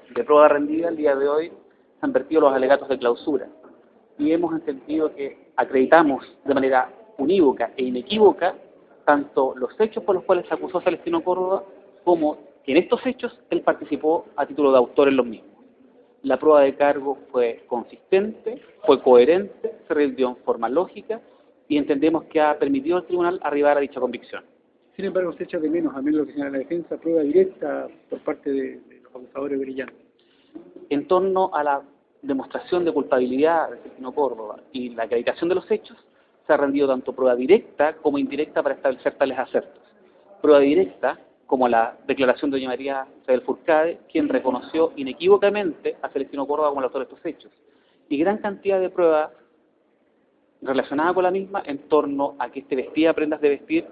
de prueba rendida, el día de hoy se han vertido los alegatos de clausura y hemos entendido que acreditamos de manera unívoca e inequívoca tanto los hechos por los cuales se acusó a Celestino Córdoba como que en estos hechos él participó a título de autor en los mismos. La prueba de cargo fue consistente, fue coherente, se rindió en forma lógica y entendemos que ha permitido al tribunal arribar a dicha convicción. Sin embargo, usted echa de menos, a menos lo que señala la defensa, prueba directa por parte de los acusadores brillantes. En torno a la demostración de culpabilidad de Celestino Córdoba y la acreditación de los hechos, se ha rendido tanto prueba directa como indirecta para establecer tales acertos. Prueba directa, como la declaración de doña María Isabel Furcade, quien reconoció inequívocamente a Celestino Córdoba como el autor de estos hechos, y gran cantidad de pruebas relacionadas con la misma en torno a que vestía prendas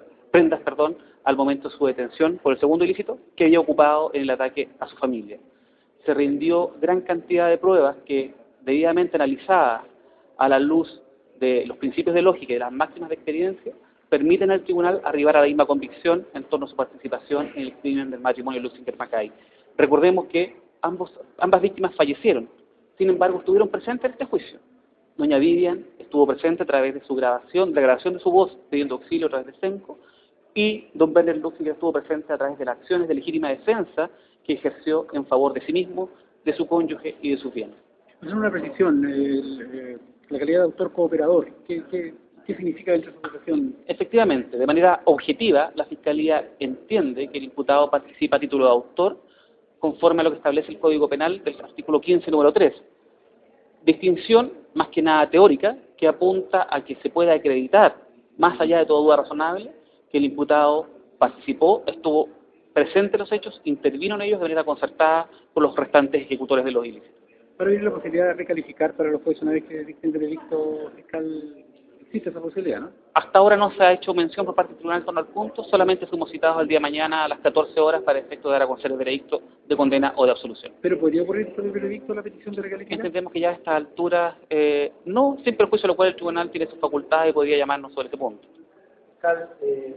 al momento de su detención por el segundo ilícito que había ocupado en el ataque a su familia. Se rindió gran cantidad de pruebas que, debidamente analizadas a la luz de los principios de lógica y de las máximas de experiencia, permiten al tribunal arribar a la misma convicción en torno a su participación en el crimen del matrimonio Luxinger-Mackay. Recordemos que ambas víctimas fallecieron, sin embargo estuvieron presentes en este juicio. Doña Vivian estuvo presente a través de su grabación, de la grabación de su voz pidiendo auxilio a través de Senco, y don Werner Luxinger estuvo presente a través de las acciones de legítima defensa que ejerció en favor de sí mismo, de su cónyuge y de sus bienes. Es una precisión, la calidad de autor cooperador, ¿qué significa dentro de su acusación? Efectivamente, de manera objetiva, la Fiscalía entiende que el imputado participa a título de autor conforme a lo que establece el Código Penal del artículo 15, número 3. Distinción, más que nada teórica, que apunta a que se pueda acreditar, más allá de toda duda razonable, que el imputado participó, estuvo presente en los hechos, intervino en ellos de manera concertada por los restantes ejecutores de los ilícitos. ¿Para ver la posibilidad de recalificar para los jueces una vez que dicten el veredicto fiscal? Existe esa posibilidad, ¿no? Hasta ahora no se ha hecho mención por parte del tribunal en torno al punto, solamente fuimos citados el día de mañana a las 14 horas para efecto de dar a conocer el veredicto de condena o de absolución. ¿Pero podría ocurrir por el veredicto la petición de recalificar? Entendemos que ya a estas alturas, no, sin perjuicio de lo cual el tribunal tiene sus facultades y podría llamarnos sobre este punto. Fiscal,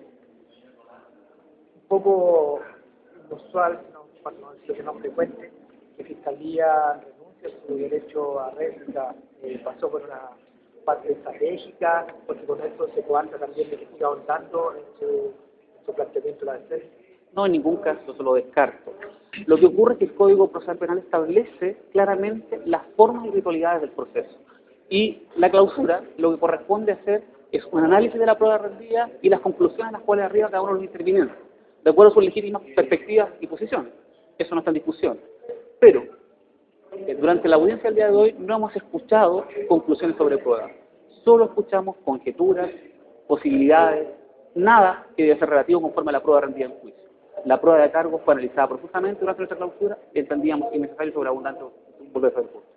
un poco inusual, para no decir que no frecuente, que Fiscalía renuncia a su derecho a réplica, pasó por una parte estratégica, porque con eso se coarta también de que siga ahondando en su planteamiento de la defensa. No, en ningún caso, eso lo descarto. Lo que ocurre es que el Código Procesal Penal establece claramente las formas y ritualidades del proceso. Y la clausura, lo que corresponde hacer es un análisis de la prueba rendida y las conclusiones a las cuales arriba cada uno de los intervinientes, de acuerdo a sus legítimas perspectivas y posiciones. Eso no está en discusión. Pero, durante la audiencia del día de hoy no hemos escuchado conclusiones sobre pruebas. Solo escuchamos conjeturas, posibilidades, nada que debe ser relativo conforme a la prueba rendida en juicio. La prueba de cargo fue analizada profusamente durante nuestra clausura y entendíamos innecesario y sobreabundante volver a hacer el punto.